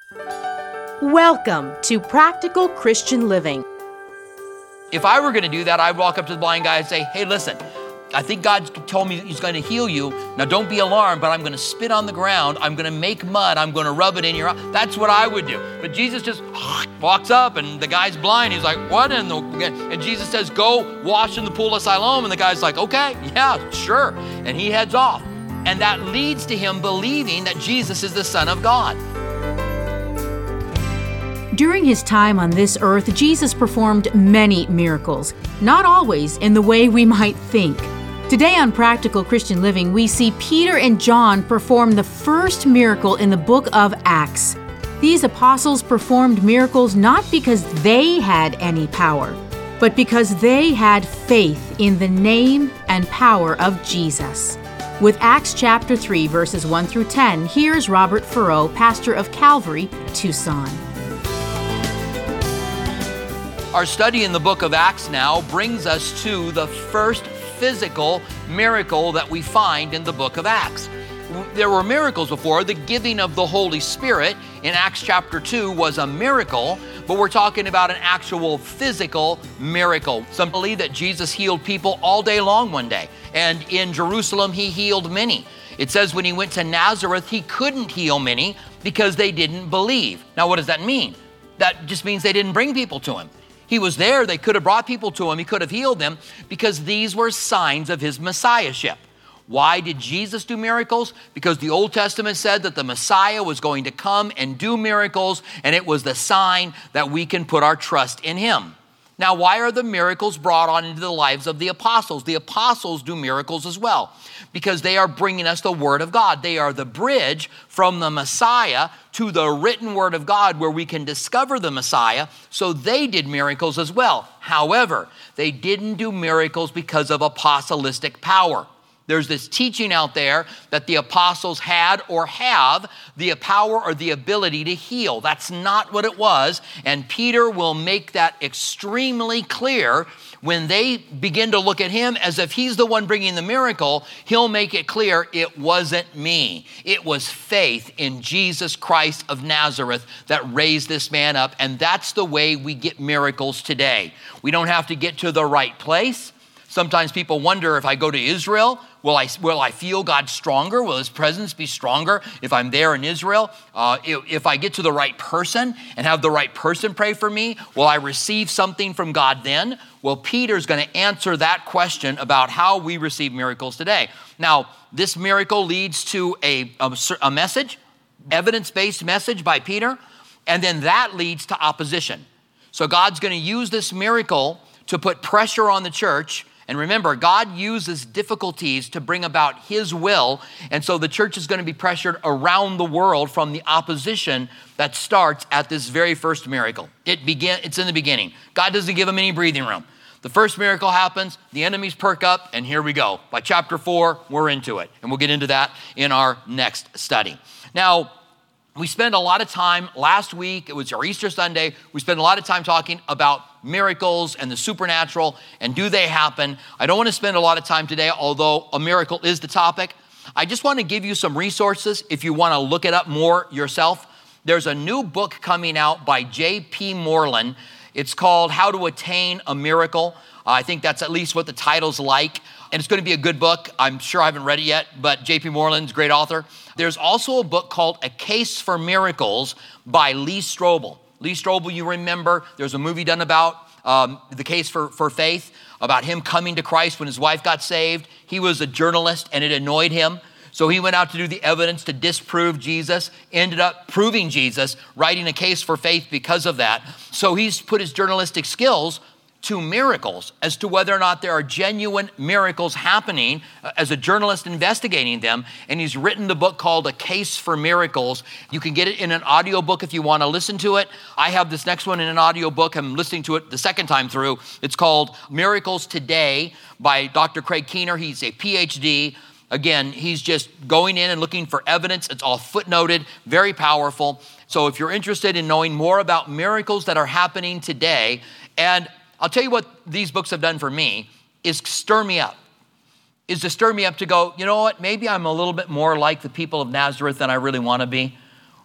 Welcome to Practical Christian Living. If I were going to do that, I'd walk up to the blind guy and say, hey, listen, I think God told me he's going to heal you. Now, don't be alarmed, but I'm going to spit on the ground. I'm going to make mud. I'm going to rub it in your eye. That's what I would do. But Jesus just walks up, and the guy's blind. He's like, what in the... And Jesus says, go wash in the pool of Siloam. And the guy's like, okay, yeah, sure. And he heads off. And that leads to him believing that Jesus is the Son of God. During his time on this earth, Jesus performed many miracles, not always in the way we might think. Today on Practical Christian Living, we see Peter and John perform the first miracle in the book of Acts. These apostles performed miracles not because they had any power, but because they had faith in the name and power of Jesus. With Acts chapter 3, verses 1 through 10, here's Robert Furrow, pastor of Calvary, Tucson. Our study in the book of Acts now brings us to the first physical miracle that we find in the book of Acts. There were miracles before. The giving of the Holy Spirit in Acts chapter 2 was a miracle, but we're talking about an actual physical miracle. Some believe that Jesus healed people all day long one day, and in Jerusalem he healed many. It says when he went to Nazareth, he couldn't heal many because they didn't believe. Now, what does that mean? That just means they didn't bring people to him. He was there, they could have brought people to him, he could have healed them because these were signs of his messiahship. Why did Jesus do miracles? Because the Old Testament said that the Messiah was going to come and do miracles, and it was the sign that we can put our trust in him. Now, why are the miracles brought on into the lives of the apostles? The apostles do miracles as well because they are bringing us the Word of God. They are the bridge from the Messiah to the written Word of God where we can discover the Messiah. So they did miracles as well. However, they didn't do miracles because of apostolistic power. There's this teaching out there that the apostles had or have the power or the ability to heal. That's not what it was, and Peter will make that extremely clear. When they begin to look at him as if he's the one bringing the miracle, he'll make it clear it wasn't me. It was faith in Jesus Christ of Nazareth that raised this man up, and that's the way we get miracles today. We don't have to get to the right place. Sometimes people wonder if I go to Israel, will I feel God stronger? Will his presence be stronger if I'm there in Israel? If I get to the right person and have the right person pray for me, will I receive something from God then? Well, Peter's going to answer that question about how we receive miracles today. Now, this miracle leads to a message, evidence-based message by Peter, and then that leads to opposition. So God's going to use this miracle to put pressure on the church. And remember, God uses difficulties to bring about his will. And so the church is going to be pressured around the world from the opposition that starts at this very first miracle. It's in the beginning. God doesn't give them any breathing room. The first miracle happens, the enemies perk up, and here we go. By chapter 4, we're into it. And we'll get into that in our next study. Now, we spent a lot of time last week, it was our Easter Sunday, we spent a lot of time talking about miracles and the supernatural and do they happen. I don't want to spend a lot of time today, although a miracle is the topic. I just want to give you some resources if you want to look it up more yourself. There's a new book coming out by J.P. Moreland. It's called How to Attain a Miracle. I think that's at least what the title's like. And it's going to be a good book. I'm sure I haven't read it yet, but J.P. Moreland's a great author. There's also a book called A Case for Miracles by Lee Strobel. Lee Strobel, you remember, there's a movie done about the case for faith, about him coming to Christ when his wife got saved. He was a journalist and it annoyed him. So he went out to do the evidence to disprove Jesus, ended up proving Jesus, writing a case for faith because of that. So he's put his journalistic skills to miracles as to whether or not there are genuine miracles happening as a journalist investigating them. And he's written the book called A Case for Miracles. You can get it in an audiobook if you want to listen to it. I have this next one in an audiobook. I'm listening to it the second time through. It's called Miracles Today by Dr. Craig Keener. He's a PhD. Again, he's just going in and looking for evidence. It's all footnoted, very powerful. So if you're interested in knowing more about miracles that are happening today, and I'll tell you what these books have done for me, is stir me up. Is to stir me up to go, you know what, maybe I'm a little bit more like the people of Nazareth than I really want to be.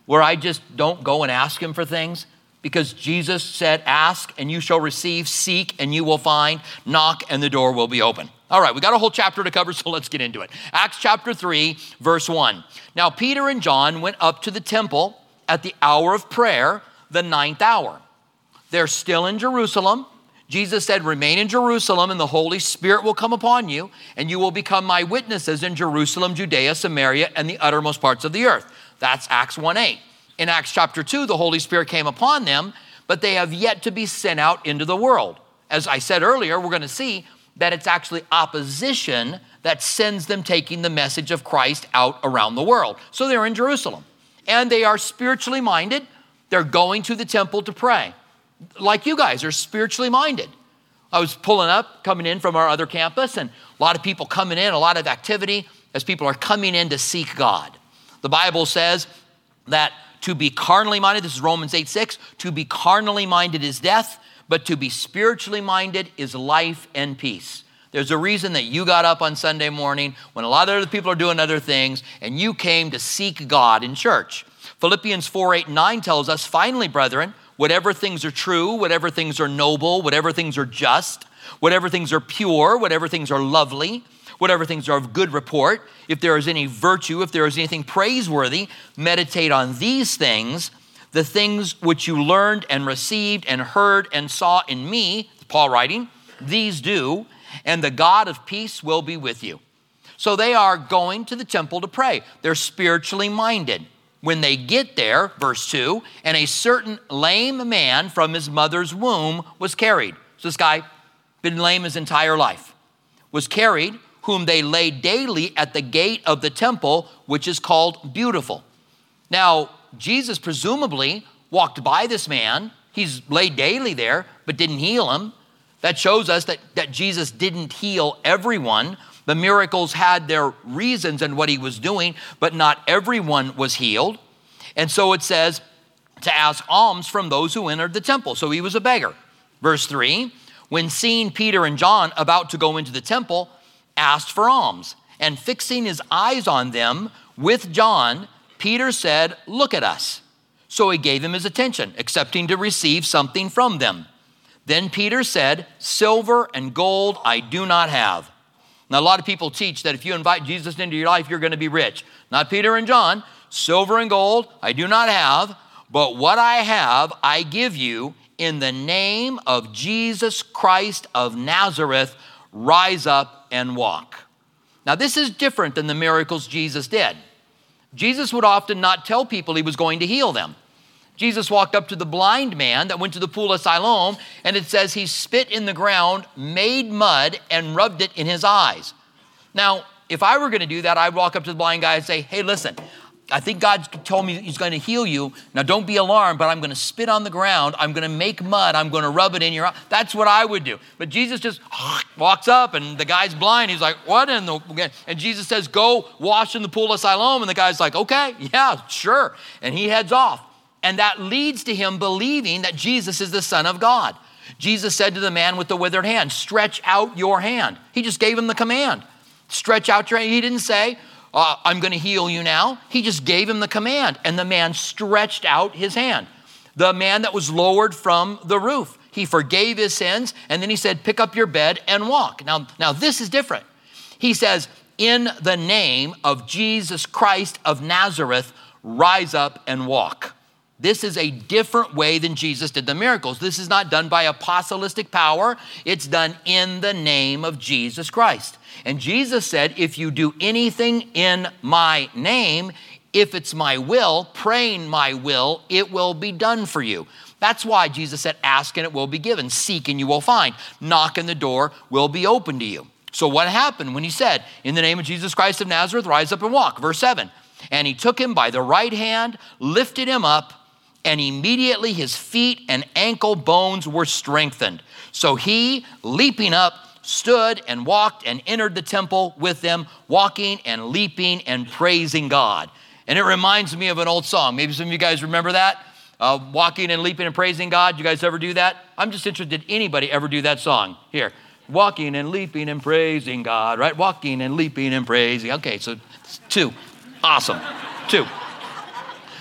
where I just don't go and ask him for things? Because Jesus said, ask and you shall receive, seek and you will find, knock and the door will be open. All right, we got a whole chapter to cover, so let's get into it. Acts chapter 3, verse 1. Now Peter and John went up to the temple at the hour of prayer, the 9th hour. They're still in Jerusalem. Jesus said, remain in Jerusalem and the Holy Spirit will come upon you and you will become my witnesses in Jerusalem, Judea, Samaria, and the uttermost parts of the earth. That's Acts 1:8. In Acts chapter 2, the Holy Spirit came upon them, but they have yet to be sent out into the world. As I said earlier, we're going to see that it's actually opposition that sends them taking the message of Christ out around the world. So they're in Jerusalem and they are spiritually minded. They're going to the temple to pray. Like you guys are spiritually minded. I was coming in from our other campus, and a lot of people coming in, a lot of activity as people are coming in to seek God. The Bible says that to be carnally minded, this is Romans 8:6, to be carnally minded is death, but to be spiritually minded is life and peace. There's a reason that you got up on Sunday morning when a lot of other people are doing other things, and you came to seek God in church. Philippians 4:8-9 tells us, finally, brethren, whatever things are true, whatever things are noble, whatever things are just, whatever things are pure, whatever things are lovely, whatever things are of good report, if there is any virtue, if there is anything praiseworthy, meditate on these things, the things which you learned and received and heard and saw in me, Paul writing, these do, and the God of peace will be with you. So they are going to the temple to pray. They're spiritually minded. When they get there, verse 2, and a certain lame man from his mother's womb was carried. So this guy, been lame his entire life, was carried, whom they laid daily at the gate of the temple, which is called Beautiful. Now, Jesus presumably walked by this man. He's laid daily there, but didn't heal him. That shows us that Jesus didn't heal everyone. The miracles had their reasons and what he was doing, but not everyone was healed. And so it says to ask alms from those who entered the temple. So he was a beggar. Verse 3, when seeing Peter and John about to go into the temple, asked for alms. And fixing his eyes on them with John, Peter said, look at us. So he gave him his attention, accepting to receive something from them. Then Peter said, silver and gold I do not have. Now, a lot of people teach that if you invite Jesus into your life, you're going to be rich. Not Peter and John. Silver and gold I do not have, but what I have I give you in the name of Jesus Christ of Nazareth. Rise up and walk. Now, this is different than the miracles Jesus did. Jesus would often not tell people he was going to heal them. Jesus walked up to the blind man that went to the pool of Siloam, and it says he spit in the ground, made mud, and rubbed it in his eyes. Now, if I were going to do that, I'd walk up to the blind guy and say, hey, listen, I think God told me he's going to heal you. Now, don't be alarmed, but I'm going to spit on the ground. I'm going to make mud. I'm going to rub it in your eye. That's what I would do. But Jesus just walks up, and the guy's blind. He's like, what in the... And Jesus says, go wash in the pool of Siloam. And the guy's like, okay, yeah, sure. And he heads off. And that leads to him believing that Jesus is the Son of God. Jesus said to the man with the withered hand, stretch out your hand. He just gave him the command. Stretch out your hand. He didn't say, I'm going to heal you now. He just gave him the command, and the man stretched out his hand. The man that was lowered from the roof, he forgave his sins, and then he said, pick up your bed and walk. Now this is different. He says, in the name of Jesus Christ of Nazareth, rise up and walk. This is a different way than Jesus did the miracles. This is not done by apostolistic power. It's done in the name of Jesus Christ. And Jesus said, if you do anything in my name, if it's my will, praying my will, it will be done for you. That's why Jesus said, ask and it will be given. Seek and you will find. Knock and the door will be open to you. So what happened when he said, in the name of Jesus Christ of Nazareth, rise up and walk? Verse 7, and he took him by the right hand, lifted him up, and immediately his feet and ankle bones were strengthened. So he, leaping up, stood and walked and entered the temple with them, walking and leaping and praising God. And it reminds me of an old song. Maybe some of you guys remember that? Walking and leaping and praising God. You guys ever do that? I'm just interested, did anybody ever do that song? Here, walking and leaping and praising God, right? Walking and leaping and praising. Okay, so 2. Awesome. 2.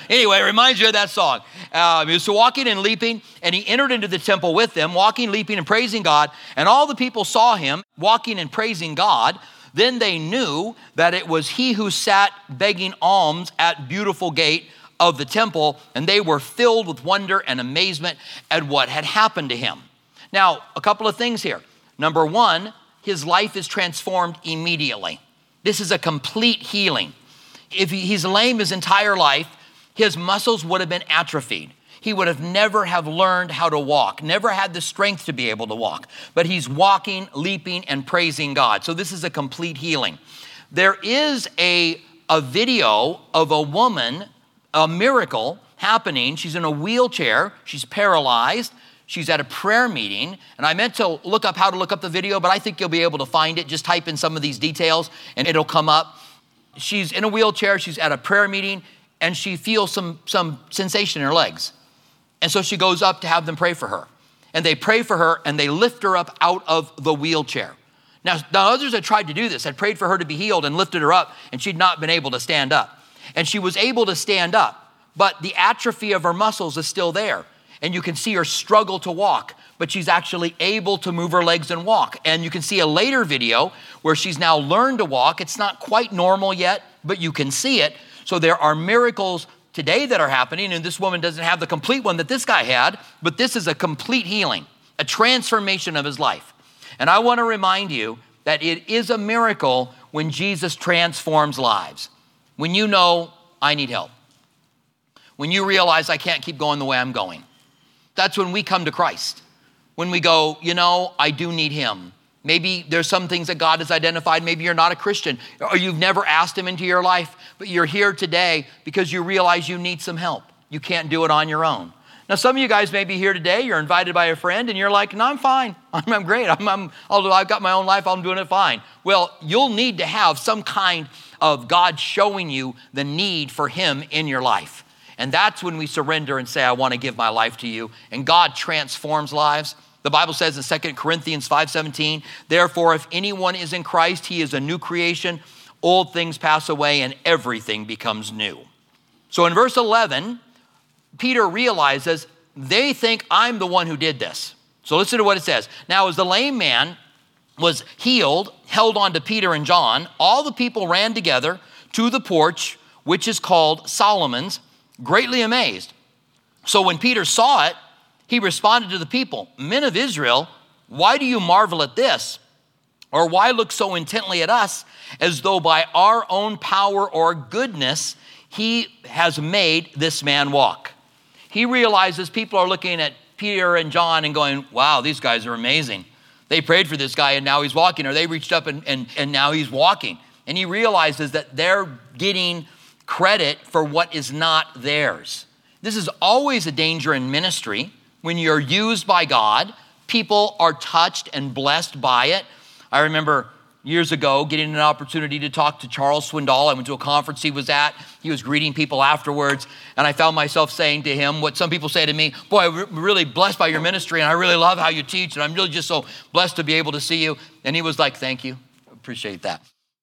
Anyway, it reminds you of that song. He was walking and leaping, and he entered into the temple with them, walking, leaping, and praising God. And all the people saw him walking and praising God. Then they knew that it was he who sat begging alms at Beautiful Gate of the temple, and they were filled with wonder and amazement at what had happened to him. Now, a couple of things here. Number one, his life is transformed immediately. This is a complete healing. If he's lame his entire life, his muscles would have been atrophied. He would have never have learned how to walk, never had the strength to be able to walk. But he's walking, leaping, and praising God. So this is a complete healing. There is a video of a woman, a miracle happening. She's in a wheelchair. She's paralyzed. She's at a prayer meeting. And I meant to look up how to look up the video, but I think you'll be able to find it. Just type in some of these details and it'll come up. She's in a wheelchair. She's at a prayer meeting and she feels some sensation in her legs. And so she goes up to have them pray for her. And they pray for her and they lift her up out of the wheelchair. Now others had tried to do this, had prayed for her to be healed and lifted her up, and she'd not been able to stand up. And she was able to stand up, but the atrophy of her muscles is still there. And you can see her struggle to walk, but she's actually able to move her legs and walk. And you can see a later video where she's now learned to walk. It's not quite normal yet, but you can see it. So there are miracles today that are happening, and this woman doesn't have the complete one that this guy had, but this is a complete healing, a transformation of his life. And I want to remind you that it is a miracle when Jesus transforms lives. When you know, I need help. When you realize I can't keep going the way I'm going. That's when we come to Christ. When we go, I do need him. Maybe there's some things that God has identified. Maybe you're not a Christian or you've never asked him into your life, but you're here today because you realize you need some help. You can't do it on your own. Now, some of you guys may be here today. You're invited by a friend and you're like, no, I'm fine. I'm great. Although I've got my own life, I'm doing it fine. Well, you'll need to have some kind of God showing you the need for him in your life. And that's when we surrender and say, I want to give my life to you. And God transforms lives. The Bible says in 2 Corinthians 5:17, therefore, if anyone is in Christ, he is a new creation. Old things pass away and everything becomes new. So in verse 11, Peter realizes they think I'm the one who did this. So listen to what it says. Now, as the lame man was healed, held on to Peter and John, all the people ran together to the porch, which is called Solomon's, greatly amazed. So when Peter saw it, he responded to the people, men of Israel, why do you marvel at this? Or why look so intently at us as though by our own power or goodness, he has made this man walk? He realizes people are looking at Peter and John and going, wow, these guys are amazing. They prayed for this guy and now he's walking, or they reached up and now he's walking. And he realizes that they're getting credit for what is not theirs. This is always a danger in ministry. When you're used by God, people are touched and blessed by it. I remember years ago getting an opportunity to talk to Charles Swindoll. I went to a conference he was at. He was greeting people afterwards. And I found myself saying to him what some people say to me, boy, I'm really blessed by your ministry and I really love how you teach and I'm really just so blessed to be able to see you. And he was like, thank you. Appreciate that.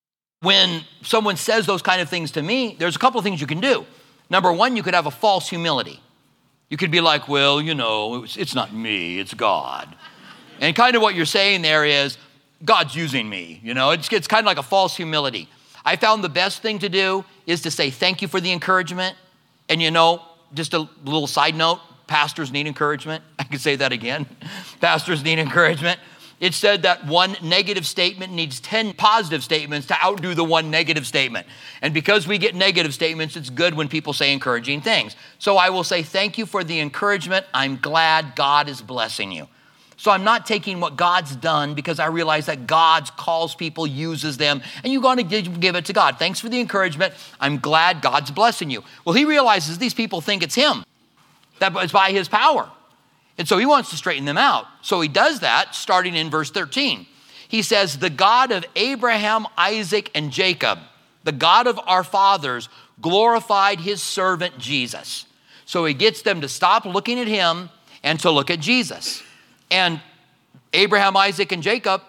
When someone says those kind of things to me, there's a couple of things you can do. Number one, you could have a false humility. You could be like, well, it's not me, it's God. And kind of what you're saying there is, God's using me. It's kind of like a false humility. I found the best thing to do is to say thank you for the encouragement. And just a little side note, pastors need encouragement. I can say that again. Pastors need encouragement. It said that one negative statement needs 10 positive statements to outdo the one negative statement. And because we get negative statements, it's good when people say encouraging things. So I will say thank you for the encouragement. I'm glad God is blessing you. So I'm not taking what God's done because I realize that God calls people, uses them, and you're going to give it to God. Thanks for the encouragement. I'm glad God's blessing you. Well, he realizes these people think it's him. That it's by his power. And so he wants to straighten them out. So he does that starting in verse 13. He says, the God of Abraham, Isaac, and Jacob, the God of our fathers, glorified his servant Jesus. So he gets them to stop looking at him and to look at Jesus. And Abraham, Isaac, and Jacob,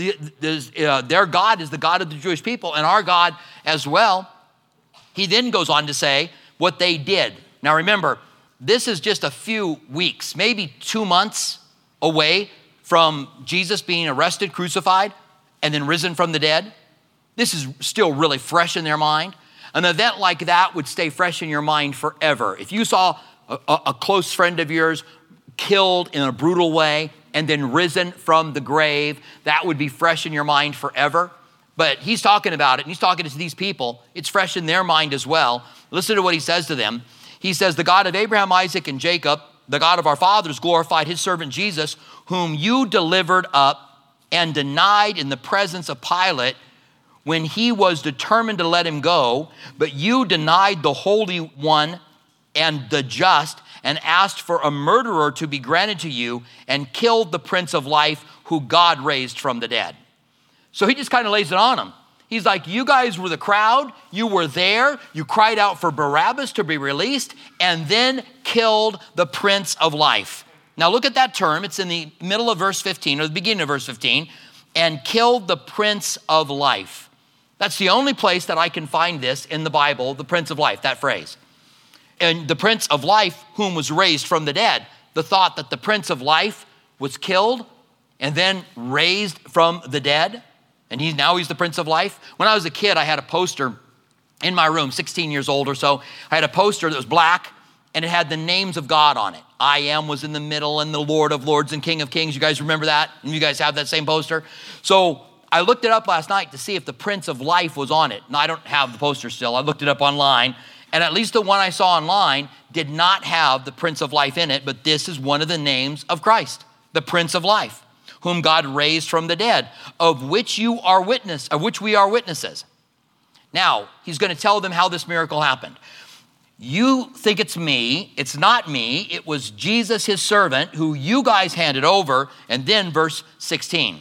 their God is the God of the Jewish people and our God as well. He then goes on to say, what they did. Now remember, this is just a few weeks, maybe 2 months away from Jesus being arrested, crucified, and then risen from the dead. This is still really fresh in their mind. An event like that would stay fresh in your mind forever. If you saw a close friend of yours killed in a brutal way and then risen from the grave, that would be fresh in your mind forever. But he's talking about it, and he's talking to these people. It's fresh in their mind as well. Listen to what he says to them. He says, the God of Abraham, Isaac, and Jacob, the God of our fathers, glorified his servant Jesus, whom you delivered up and denied in the presence of Pilate when he was determined to let him go. But you denied the Holy One and the just, and asked for a murderer to be granted to you, and killed the Prince of Life, who God raised from the dead. So he just kind of lays it on them. He's like, you guys were the crowd, you were there, you cried out for Barabbas to be released, and then killed the Prince of Life. Now look at that term, it's in the middle of verse 15, or the beginning of verse 15, and killed the Prince of Life. That's the only place that I can find this in the Bible, the Prince of Life, that phrase. And the Prince of Life, whom was raised from the dead. The thought that the Prince of Life was killed and then raised from the dead, and now he's the Prince of Life. When I was a kid, I had a poster in my room, 16 years old or so. I had a poster that was black, and it had the names of God on it. I Am was in the middle, and the Lord of Lords and King of Kings. You guys remember that? And you guys have that same poster? So I looked it up last night to see if the Prince of Life was on it. Now, I don't have the poster still. I looked it up online, and at least the one I saw online did not have the Prince of Life in it, but this is one of the names of Christ, the Prince of Life, whom God raised from the dead, of which we are witnesses. Now, he's going to tell them how this miracle happened. You think it's me. It's not me. It was Jesus, his servant, who you guys handed over. And then verse 16.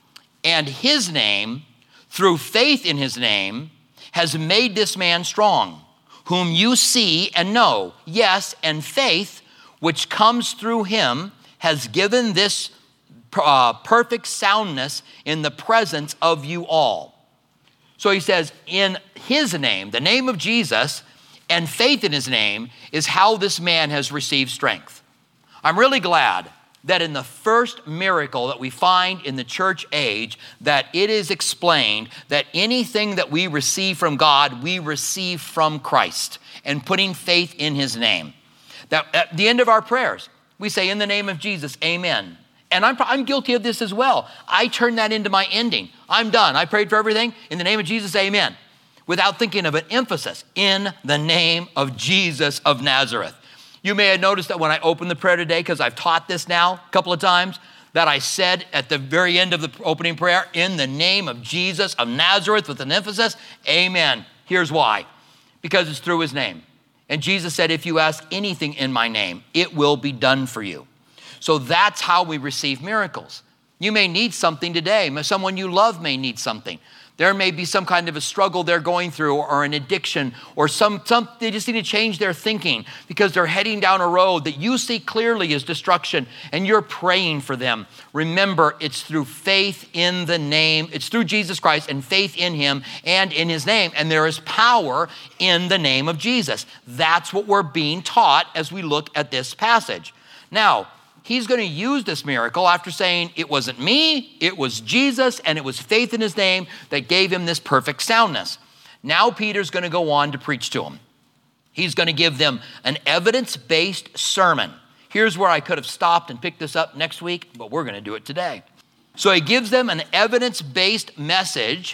And his name, through faith in his name, has made this man strong, whom you see and know. Yes, and faith, which comes through him, has given this perfect soundness in the presence of you all. So he says, in his name, the name of Jesus, and faith in his name is how this man has received strength. I'm really glad that in the first miracle that we find in the church age, that it is explained that anything that we receive from God, we receive from Christ, and putting faith in his name. That at the end of our prayers, we say, in the name of Jesus, amen. And I'm guilty of this as well. I turn that into my ending. I'm done. I prayed for everything. In the name of Jesus, amen. Without thinking of an emphasis, in the name of Jesus of Nazareth. You may have noticed that when I opened the prayer today, because I've taught this now a couple of times, that I said at the very end of the opening prayer, in the name of Jesus of Nazareth, with an emphasis, amen. Here's why. Because it's through his name. And Jesus said, if you ask anything in my name, it will be done for you. So that's how we receive miracles. You may need something today. Someone you love may need something. There may be some kind of a struggle they're going through, or an addiction, or they just need to change their thinking because they're heading down a road that you see clearly as destruction, and you're praying for them. Remember, it's through faith in the name. It's through Jesus Christ and faith in him and in his name. And there is power in the name of Jesus. That's what we're being taught as we look at this passage. Now, he's going to use this miracle after saying, it wasn't me, it was Jesus, and it was faith in his name that gave him this perfect soundness. Now Peter's going to go on to preach to them. He's going to give them an evidence-based sermon. Here's where I could have stopped and picked this up next week, but we're going to do it today. So he gives them an evidence-based message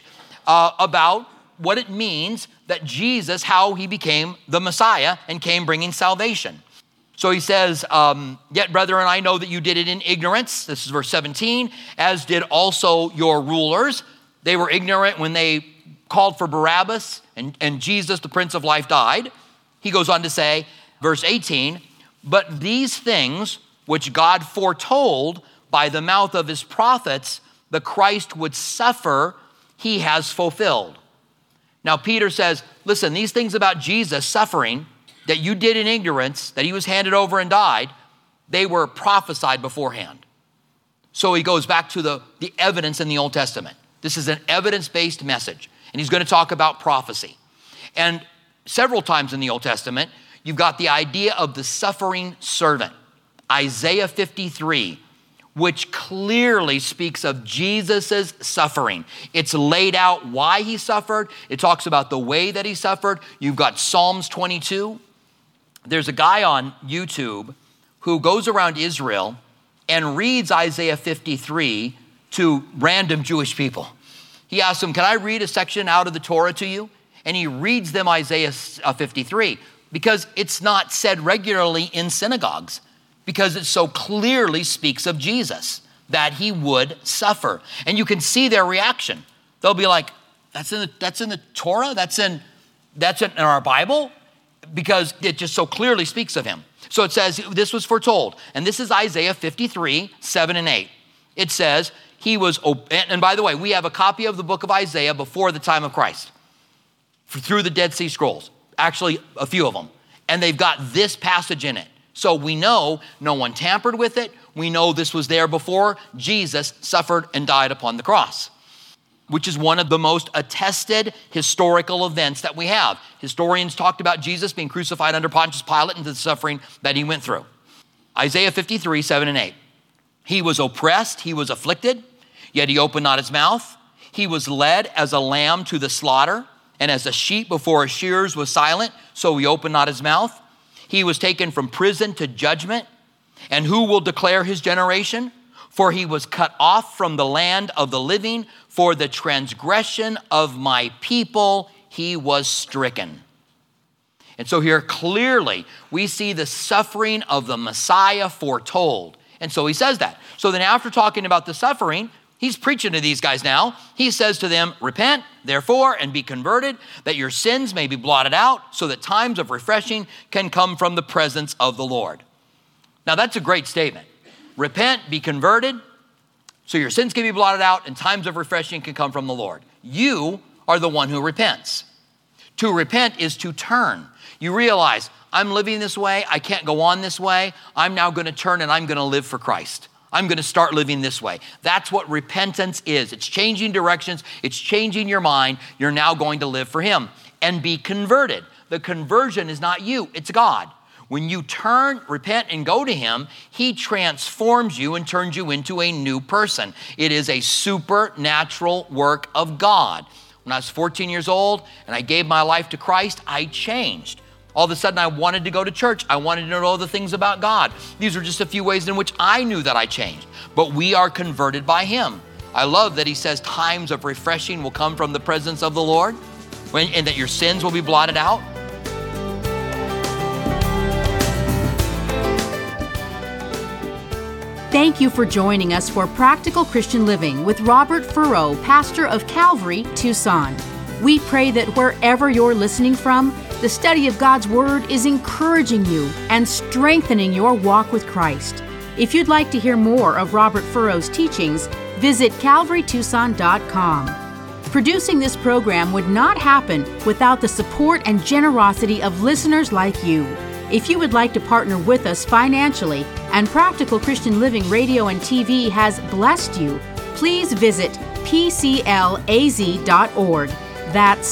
about what it means that Jesus, how he became the Messiah and came bringing salvation. So he says, yet brethren, I know that you did it in ignorance. This is verse 17, as did also your rulers. They were ignorant when they called for Barabbas and Jesus, the Prince of Life, died. He goes on to say, verse 18, but these things which God foretold by the mouth of his prophets, the Christ would suffer, he has fulfilled. Now Peter says, listen, these things about Jesus suffering that you did in ignorance, that he was handed over and died, they were prophesied beforehand. So he goes back to the evidence in the Old Testament. This is an evidence-based message, and he's going to talk about prophecy. And several times in the Old Testament, you've got the idea of the suffering servant. Isaiah 53, which clearly speaks of Jesus' suffering. It's laid out why he suffered. It talks about the way that he suffered. You've got Psalms 22. There's a guy on YouTube who goes around Israel and reads Isaiah 53 to random Jewish people. He asks them, can I read a section out of the Torah to you? And he reads them Isaiah 53 because it's not said regularly in synagogues, because it so clearly speaks of Jesus, that he would suffer. And you can see their reaction. They'll be like, that's in the Torah? That's in our Bible? Because it just so clearly speaks of him. So it says, this was foretold. And this is Isaiah 53, 7 and 8. It says, he was, and by the way, we have a copy of the book of Isaiah before the time of Christ, through the Dead Sea Scrolls, actually a few of them. And they've got this passage in it. So we know no one tampered with it. We know this was there before Jesus suffered and died upon the cross, which is one of the most attested historical events that we have. Historians talked about Jesus being crucified under Pontius Pilate and the suffering that he went through. Isaiah 53, 7 and 8. He was oppressed, he was afflicted, yet he opened not his mouth. He was led as a lamb to the slaughter, and as a sheep before his shearers was silent, so he opened not his mouth. He was taken from prison to judgment. And who will declare his generation? For he was cut off from the land of the living. For the transgression of my people he was stricken. And so here clearly we see the suffering of the Messiah foretold. And so he says that. So then after talking about the suffering, he's preaching to these guys now. He says to them, repent, therefore, and be converted, that your sins may be blotted out, so that times of refreshing can come from the presence of the Lord. Now that's a great statement. Repent, be converted, so your sins can be blotted out, and times of refreshing can come from the Lord. You are the one who repents. To repent is to turn. You realize, I'm living this way, I can't go on this way, I'm now going to turn and I'm going to live for Christ. I'm going to start living this way. That's what repentance is. It's changing directions. It's changing your mind. You're now going to live for him and be converted. The conversion is not you, it's God. When you turn, repent, and go to him, he transforms you and turns you into a new person. It is a supernatural work of God. When I was 14 years old and I gave my life to Christ, I changed. All of a sudden, I wanted to go to church. I wanted to know the things about God. These are just a few ways in which I knew that I changed. But we are converted by him. I love that he says times of refreshing will come from the presence of the Lord, and that your sins will be blotted out. Thank you for joining us for Practical Christian Living with Robert Furrow, pastor of Calvary, Tucson. We pray that wherever you're listening from, the study of God's Word is encouraging you and strengthening your walk with Christ. If you'd like to hear more of Robert Furrow's teachings, visit calvarytucson.com. Producing this program would not happen without the support and generosity of listeners like you. If you would like to partner with us financially and Practical Christian Living Radio and TV has blessed you, please visit pclaz.org. That's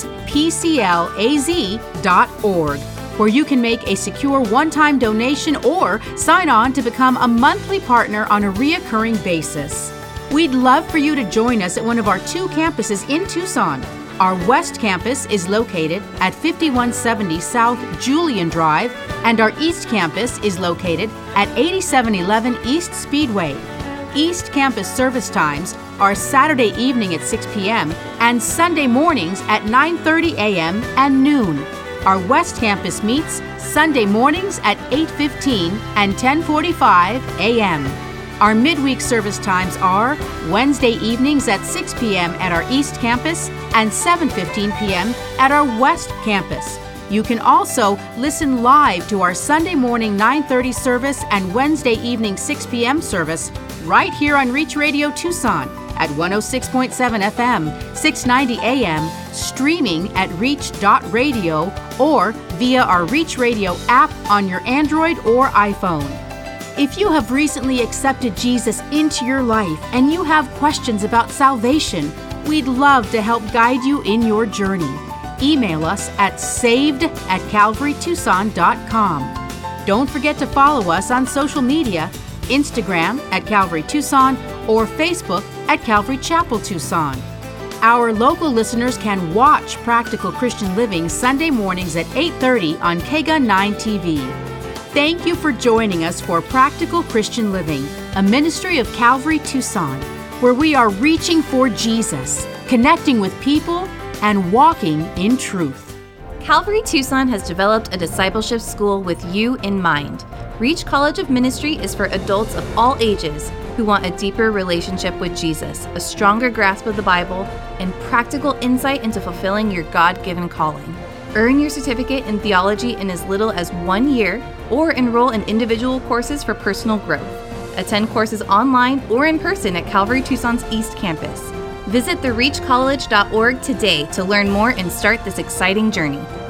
pclaz.org, where you can make a secure one-time donation or sign on to become a monthly partner on a reoccurring basis. We'd love for you to join us at one of our 2 campuses in Tucson. Our West Campus is located at 5170 South Julian Drive, and our East Campus is located at 8711 East Speedway. East Campus service times are Saturday evening at 6 p.m. and Sunday mornings at 9:30 a.m. and noon. Our West Campus meets Sunday mornings at 8:15 and 10:45 a.m. Our midweek service times are Wednesday evenings at 6 p.m. at our East Campus and 7:15 p.m. at our West Campus. You can also listen live to our Sunday morning 9:30 service and Wednesday evening 6 p.m. service right here on Reach Radio Tucson at 106.7 FM, 690 AM, streaming at reach.radio or via our Reach Radio app on your Android or iPhone. If you have recently accepted Jesus into your life and you have questions about salvation, we'd love to help guide you in your journey. email us at saved@calvarytucson.com. Don't forget to follow us on social media, Instagram at Calvary Tucson or Facebook at Calvary Chapel Tucson. Our local listeners can watch Practical Christian Living Sunday mornings at 8:30 on KGUN 9 TV. Thank you for joining us for Practical Christian Living, a ministry of Calvary Tucson, where we are reaching for Jesus, connecting with people, and walking in truth. Calvary Tucson has developed a discipleship school with you in mind. Reach College of Ministry is for adults of all ages who want a deeper relationship with Jesus, a stronger grasp of the Bible, and practical insight into fulfilling your God-given calling. Earn your certificate in theology in as little as 1 year, or enroll in individual courses for personal growth. Attend courses online or in person at Calvary Tucson's East Campus. Visit thereachcollege.org today to learn more and start this exciting journey.